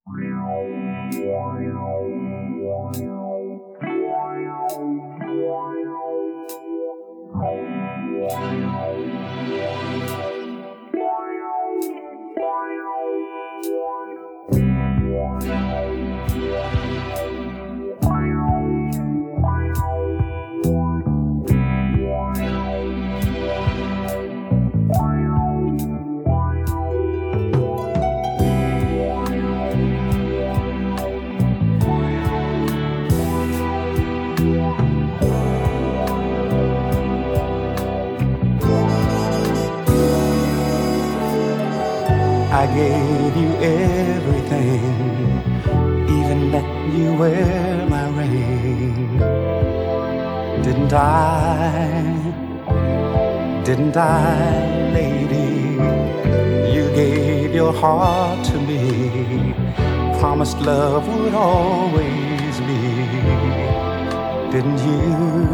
I gave you everything, even let you wear my ring. Didn't I? Didn't I, lady? You gave your heart to me, promised love would always be. Didn't you?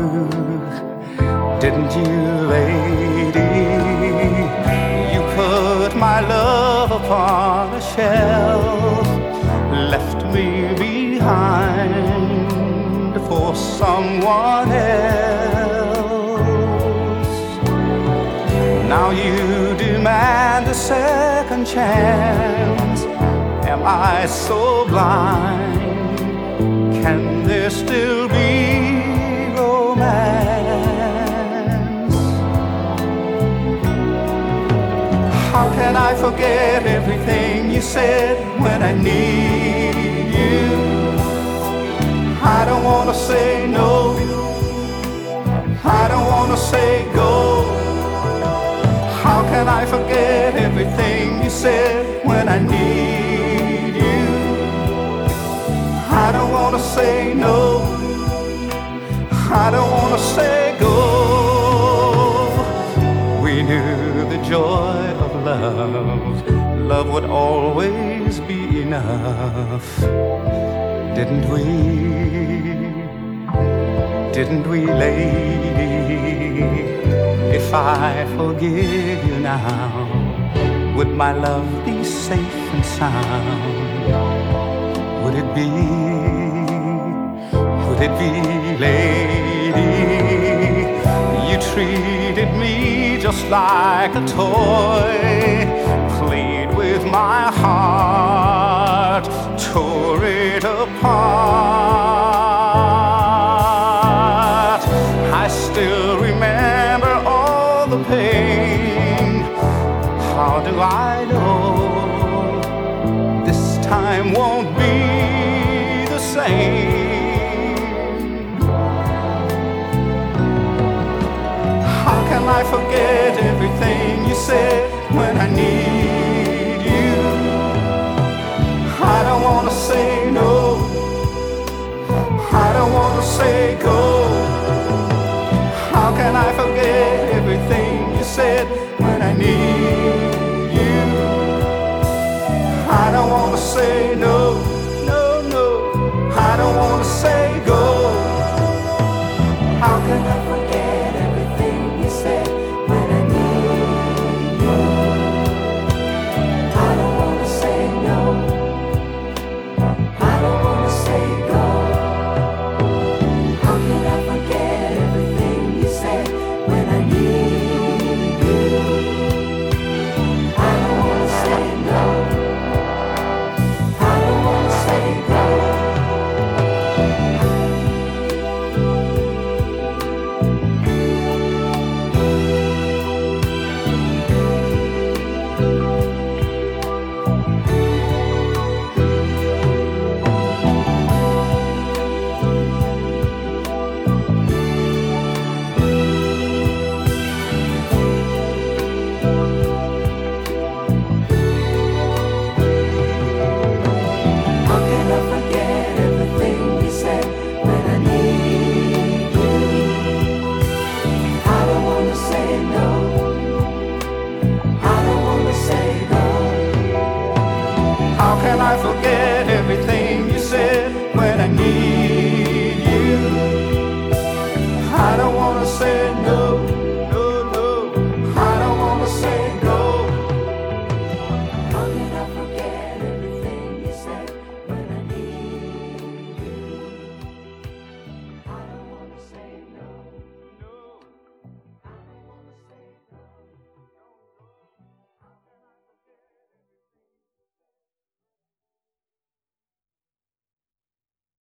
Didn't you, lady? You put my love upon a shelf, left me behind for someone else. Now you demand a second chance. Am I so blind? Can there still be romance? How can I forget everything you said when I need you? I don't wanna say no, I don't wanna say go. How can I forget everything you said when I need you? I don't wanna say no, I don't wanna say go. We knew the joy of love, love would always be enough. Didn't we? Didn't we, lady? If I forgive you now, would my love be safe and sound? Would it be, lady? You treated me just like a toy, played with my heart, tore it apart. I still remember all the pain. How do I know this time won't be the same? How can I forget everything you said when I need you? I don't wanna say no, I don't wanna say go.